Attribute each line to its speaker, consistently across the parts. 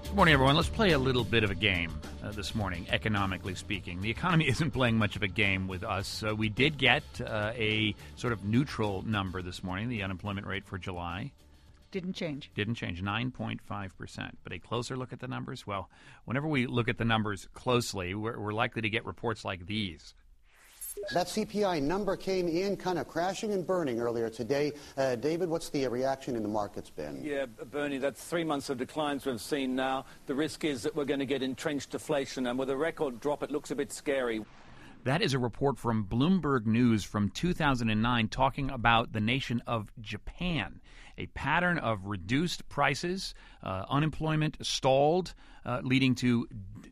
Speaker 1: Good morning, everyone. Let's play a little bit of a game this morning, economically speaking. The economy isn't playing much of a game with us. We did get a sort of neutral number this morning, the unemployment rate for July.
Speaker 2: Didn't change,
Speaker 1: 9.5%. But a closer look at the numbers, well, whenever we look at the numbers closely, we're likely to get reports like these.
Speaker 3: That CPI number came in kind of crashing and burning earlier today. David, what's the reaction in the markets been?
Speaker 4: Yeah, Bernie, that's 3 months of declines we've seen now. The risk is that we're going to get entrenched deflation, and with a record drop, it looks a bit scary.
Speaker 1: That is a report from Bloomberg News from 2009 talking about the nation of Japan. A pattern of reduced prices, unemployment stalled, leading to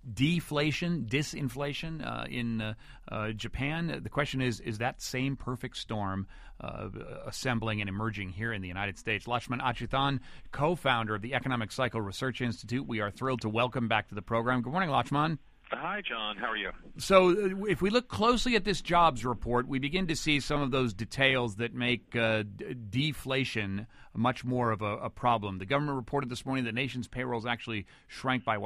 Speaker 1: disinflation in Japan. The question is that same perfect storm assembling and emerging here in the United States? Lakshman Achuthan, co-founder of the Economic Cycle Research Institute. We are thrilled to welcome back to the program. Good morning, Lakshman.
Speaker 5: Hi, John. How are you?
Speaker 1: So if we look closely at this jobs report, we begin to see some of those details that make deflation much more of a problem. The government reported this morning that the nation's payrolls actually shrank by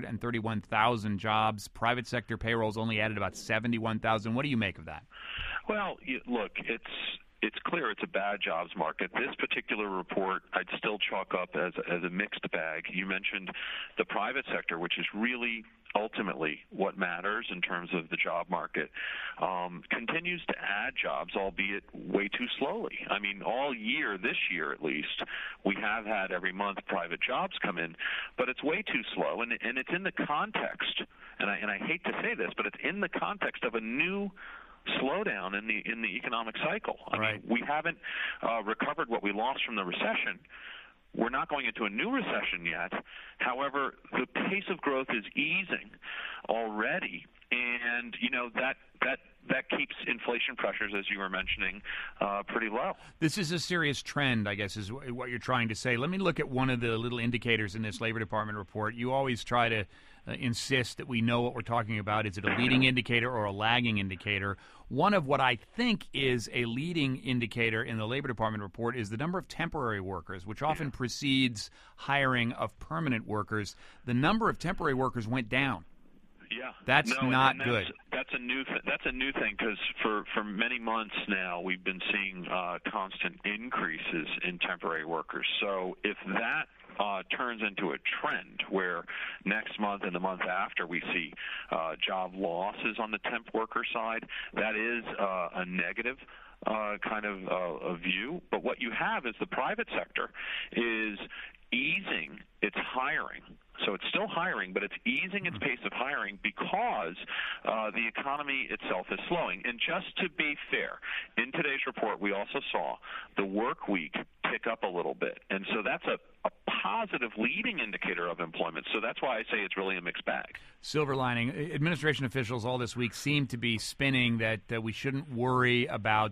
Speaker 1: 131,000 jobs. Private sector payrolls only added about 71,000. What do you make of that?
Speaker 5: Well, look, it's clear it's a bad jobs market. This particular report I'd still chalk up as a mixed bag. You mentioned the private sector, which is really ultimately what matters in terms of the job market, continues to add jobs, albeit way too slowly. I mean, all year, this year at least, we have had every month private jobs come in, but it's way too slow, and it's in the context, and I hate to say this, but it's in the context of a new slowdown in the economic cycle. I mean, we haven't recovered what we lost from the recession. We're not going into a new recession yet. However, the pace of growth is easing already, and that keeps inflation pressures, as you were mentioning, pretty low.
Speaker 1: This is a serious trend, I guess, is what you're trying to say. Let me look at one of the little indicators in this Labor Department report. You always try to insist that we know what we're talking about. Is it a leading indicator or a lagging indicator? One of what I think is a leading indicator in the Labor Department report is the number of temporary workers, which often precedes hiring of permanent workers. The number of temporary workers went down.
Speaker 5: Yeah,
Speaker 1: that's not good.
Speaker 5: That's a new thing because for many months now we've been seeing constant increases in temporary workers. So if that turns into a trend where next month and the month after we see job losses on the temp worker side, that is a negative kind of a view. But what you have is the private sector is easing its hiring. So it's still hiring, but it's easing its pace of hiring because the economy itself is slowing. And just to be fair, in today's report, we also saw the work week tick up a little bit. And so that's a positive leading indicator of employment. So that's why I say it's really a mixed bag.
Speaker 1: Silver lining. Administration officials all this week seem to be spinning that we shouldn't worry about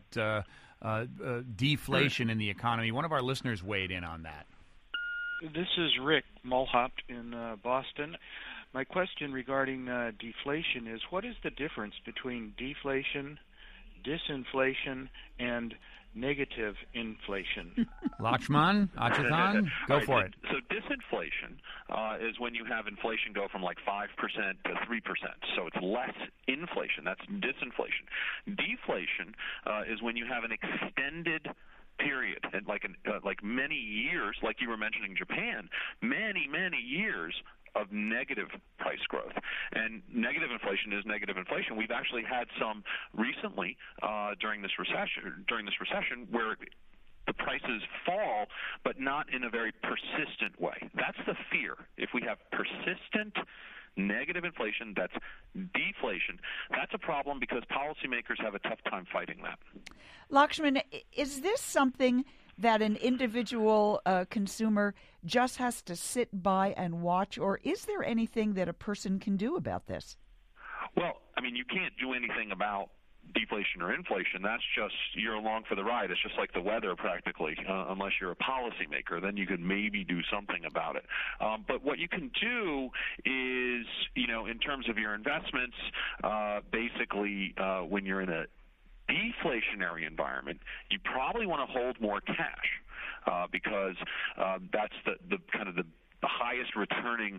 Speaker 1: deflation in the economy. One of our listeners weighed in on that.
Speaker 6: This is Rick Mulhopt in Boston. My question regarding deflation is, what is the difference between deflation, disinflation, and negative inflation?
Speaker 1: Lakshman Achuthan, go for it.
Speaker 5: So disinflation is when you have inflation go from like 5% to 3%. So it's less inflation. That's disinflation. Deflation is when you have an extended period, and like many years, like you were mentioning Japan, many years of negative price growth. And negative inflation is negative inflation. We've actually had some recently during this recession where the prices fall, but not in a very persistent way. That's the fear. If we have persistent negative inflation, that's deflation. That's a problem because policymakers have a tough time fighting that.
Speaker 2: Lakshman, is this something that an individual consumer just has to sit by and watch, or is there anything that a person can do about this?
Speaker 5: Well, I mean, you can't do anything about deflation or inflation. That's just, you're along for the ride. It's just like the weather practically, unless you're a policymaker. Then you could maybe do something about it. But what you can do is, in terms of your investments, basically when you're in a deflationary environment, you probably want to hold more cash because that's the kind of the highest returning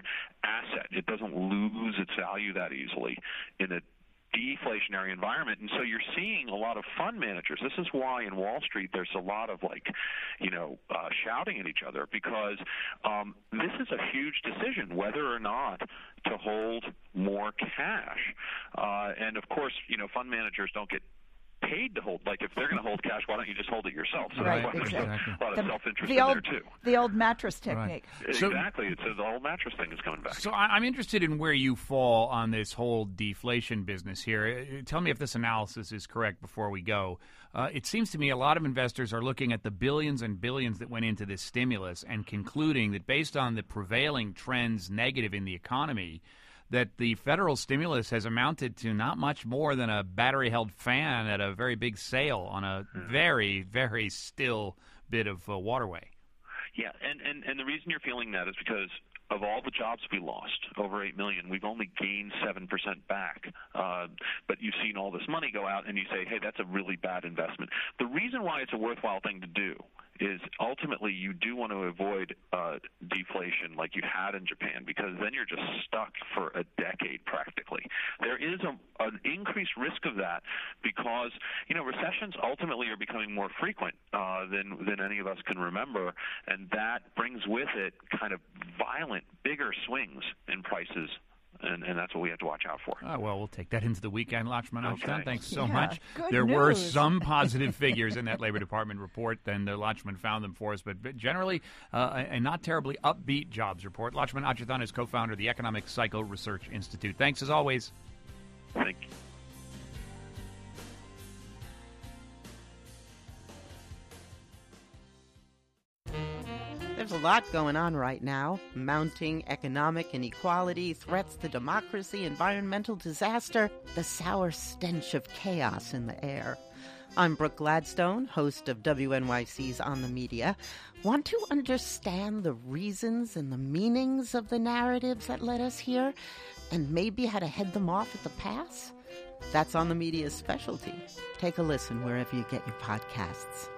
Speaker 5: asset. It doesn't lose its value that easily in a deflationary environment. And so you're seeing a lot of fund managers. This is why in Wall Street there's a lot of shouting at each other, because this is a huge decision whether or not to hold more cash. And of course, fund managers don't get paid to hold. Like, if they're going to hold cash, why don't you just hold it yourself? So
Speaker 2: right,
Speaker 5: that's why
Speaker 2: exactly.
Speaker 5: there's a lot of self-interest
Speaker 2: in
Speaker 5: there, too.
Speaker 2: The old mattress technique.
Speaker 5: Right. Exactly. It's the whole mattress thing is coming back.
Speaker 1: So I'm interested in where you fall on this whole deflation business here. Tell me if this analysis is correct before we go. It seems to me a lot of investors are looking at the billions and billions that went into this stimulus and concluding that based on the prevailing trends negative in the economy, that the federal stimulus has amounted to not much more than a battery-held fan at a very big sale on a very, very still bit of waterway.
Speaker 5: Yeah, and the reason you're feeling that is because of all the jobs we lost, over 8 million, we've only gained 7% back. But you've seen all this money go out, and you say, hey, that's a really bad investment. The reason why it's a worthwhile thing to do is ultimately you do want to avoid deflation like you had in Japan, because then you're just stuck for a decade practically. There is an increased risk of that because, recessions ultimately are becoming more frequent than any of us can remember, and that brings with it kind of violent, bigger swings in prices. And that's what we have to watch out for.
Speaker 1: Well, we'll take that into the weekend, Lakshman.
Speaker 5: Okay.
Speaker 1: Thanks so much.
Speaker 2: Good
Speaker 1: there
Speaker 2: news.
Speaker 1: were some positive figures in that Labor Department report, and Lakshman found them for us, but generally a not terribly upbeat jobs report. Lakshman Achyuthan is co-founder of the Economic Cycle Research Institute. Thanks as always.
Speaker 5: Thank you.
Speaker 7: There's a lot going on right now. Mounting economic inequality, threats to democracy, environmental disaster, the sour stench of chaos in the air. I'm Brooke Gladstone, host of WNYC's On the Media. Want to understand the reasons and the meanings of the narratives that led us here, and maybe how to head them off at the pass? That's On the Media's specialty. Take a listen wherever you get your podcasts.